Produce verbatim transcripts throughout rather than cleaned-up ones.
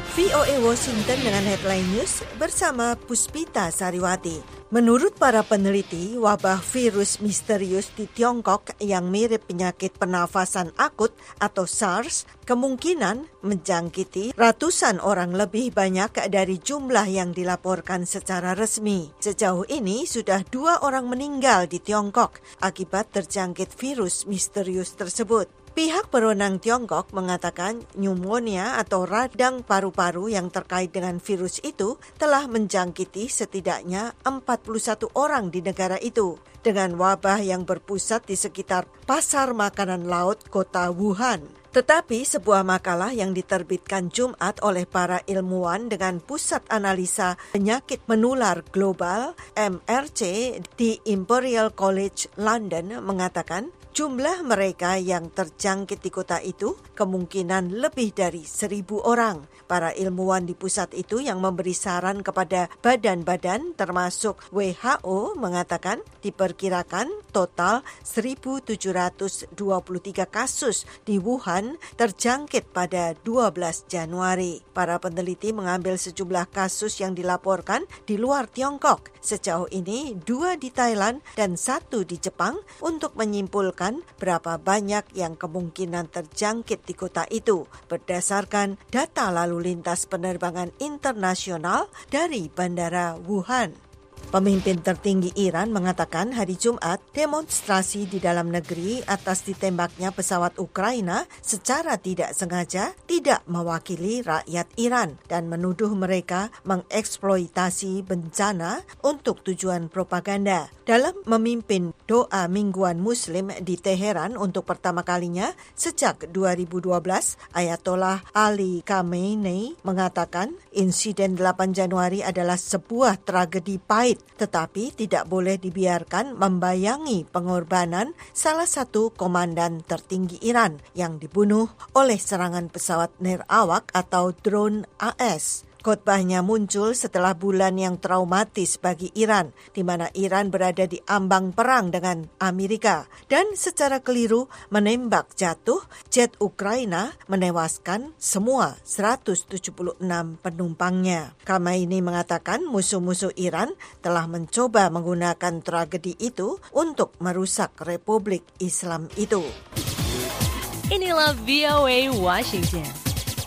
V O A Washington dengan headline news bersama Puspita Sariwati. Menurut para peneliti, wabah virus misterius di Tiongkok yang mirip penyakit pernafasan akut atau SARS kemungkinan menjangkiti ratusan orang lebih banyak dari jumlah yang dilaporkan secara resmi. Sejauh ini sudah dua orang meninggal di Tiongkok akibat terjangkit virus misterius tersebut. Pihak berwenang Tiongkok mengatakan pneumonia atau radang paru-paru yang terkait dengan virus itu telah menjangkiti setidaknya empat puluh satu orang di negara itu, dengan wabah yang berpusat di sekitar pasar makanan laut kota Wuhan. Tetapi sebuah makalah yang diterbitkan Jumat oleh para ilmuwan dengan Pusat Analisa Penyakit Menular Global M R C di Imperial College London mengatakan jumlah mereka yang terjangkit di kota itu kemungkinan lebih dari seribu orang. Para ilmuwan di pusat itu yang memberi saran kepada badan-badan termasuk W H O mengatakan diperkirakan total seribu tujuh ratus dua puluh tiga kasus di Wuhan terjangkit pada dua belas Januari. Para peneliti mengambil sejumlah kasus yang dilaporkan di luar Tiongkok. Sejauh ini dua di Thailand dan satu di Jepang untuk menyimpulkan berapa banyak yang kemungkinan terjangkit di kota itu berdasarkan data lalu lintas penerbangan internasional dari Bandara Wuhan. Pemimpin tertinggi Iran mengatakan hari Jumat demonstrasi di dalam negeri atas ditembaknya pesawat Ukraina secara tidak sengaja tidak mewakili rakyat Iran dan menuduh mereka mengeksploitasi bencana untuk tujuan propaganda. Dalam memimpin doa mingguan Muslim di Teheran untuk pertama kalinya sejak dua ribu dua belas, Ayatollah Ali Khamenei mengatakan insiden delapan Januari adalah sebuah tragedi pahit, tetapi tidak boleh dibiarkan membayangi pengorbanan salah satu komandan tertinggi Iran yang dibunuh oleh serangan pesawat nirawak atau drone A S. Khotbahnya muncul setelah bulan yang traumatis bagi Iran, di mana Iran berada di ambang perang dengan Amerika dan secara keliru menembak jatuh jet Ukraina menewaskan semua seratus tujuh puluh enam penumpangnya. Khamenei mengatakan musuh-musuh Iran telah mencoba menggunakan tragedi itu untuk merusak Republik Islam itu. Inilah V O A Washington.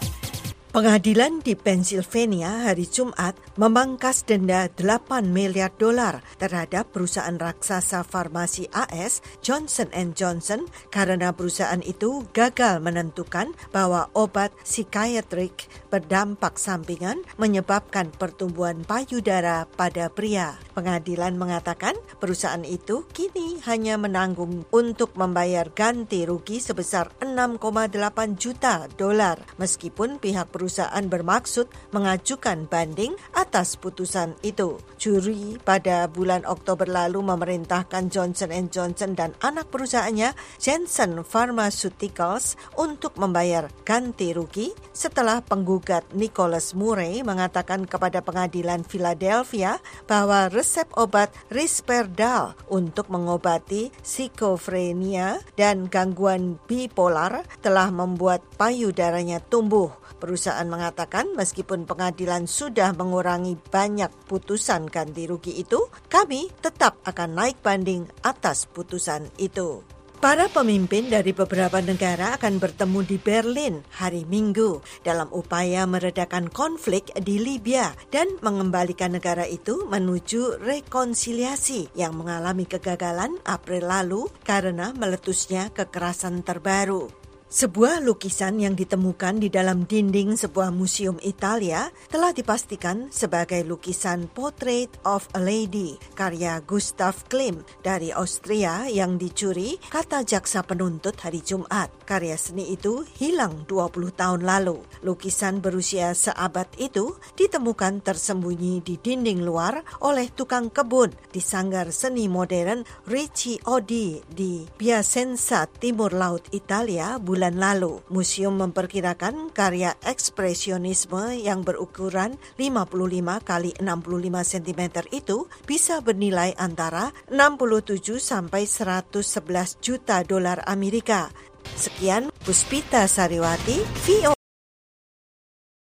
Pengadilan di Pennsylvania hari Jumat memangkas denda delapan miliar dolar terhadap perusahaan raksasa farmasi A S Johnson and Johnson karena perusahaan itu gagal menentukan bahwa obat psikiatrik berdampak sampingan menyebabkan pertumbuhan payudara pada pria. Pengadilan mengatakan perusahaan itu kini hanya menanggung untuk membayar ganti rugi sebesar enam koma delapan juta dolar meskipun pihak perusahaan Perusahaan bermaksud mengajukan banding atas putusan itu. Juri pada bulan Oktober lalu memerintahkan Johnson and Johnson dan anak perusahaannya Janssen Pharmaceuticals untuk membayar ganti rugi setelah penggugat Nicholas Murray mengatakan kepada pengadilan Philadelphia bahwa resep obat Risperdal untuk mengobati skizofrenia dan gangguan bipolar telah membuat payudaranya tumbuh. Perusahaan mengatakan meskipun pengadilan sudah mengurangi banyak putusan ganti rugi itu, kami tetap akan naik banding atas putusan itu. Para pemimpin dari beberapa negara akan bertemu di Berlin hari Minggu dalam upaya meredakan konflik di Libya dan mengembalikan negara itu menuju rekonsiliasi yang mengalami kegagalan April lalu karena meletusnya kekerasan terbaru. Sebuah lukisan yang ditemukan di dalam dinding sebuah museum Italia telah dipastikan sebagai lukisan Portrait of a Lady karya Gustav Klimt dari Austria yang dicuri, kata jaksa penuntut hari Jumat. Karya seni itu hilang dua puluh tahun lalu. Lukisan berusia seabad itu ditemukan tersembunyi di dinding luar oleh tukang kebun di sanggar seni modern Ricci Odi di Piacenza, Timur Laut Italia bulan lalu. Museum memperkirakan karya ekspresionisme yang berukuran lima puluh lima kali enam puluh lima sentimeter itu bisa bernilai antara enam puluh tujuh sampai seratus sebelas juta dolar Amerika. Sekian, Puspita Sariwati, V O A.